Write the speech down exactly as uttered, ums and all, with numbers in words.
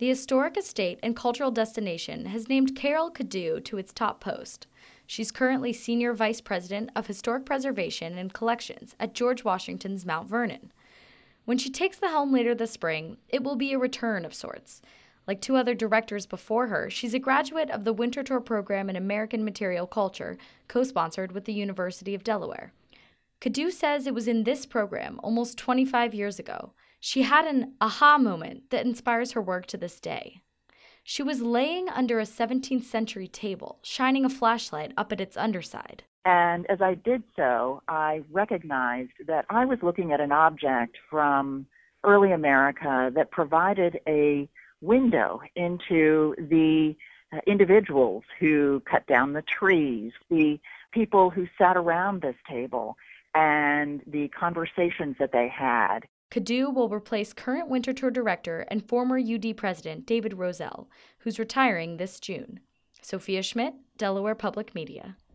The Historic Estate and Cultural Destination has named Carol Cadieux to its top post. She's currently Senior Vice President of Historic Preservation and Collections at George Washington's Mount Vernon. When she takes the helm later this spring, it will be a return of sorts. Like two other directors before her, she's a graduate of the Winter Tour program in American Material Culture, co-sponsored with the University of Delaware. Cadieux says it was in this program almost twenty-five years ago she had an aha moment that inspires her work to this day. She was laying under a seventeenth century table, shining a flashlight up at its underside. And as I did so, I recognized that I was looking at an object from early America that provided a window into the uh, individuals who cut down the trees, the people who sat around this table, and the conversations that they had. Cadieux will replace current Winter Tour director and former U D president David Roselle, who's retiring this June. Sophia Schmidt, Delaware Public Media.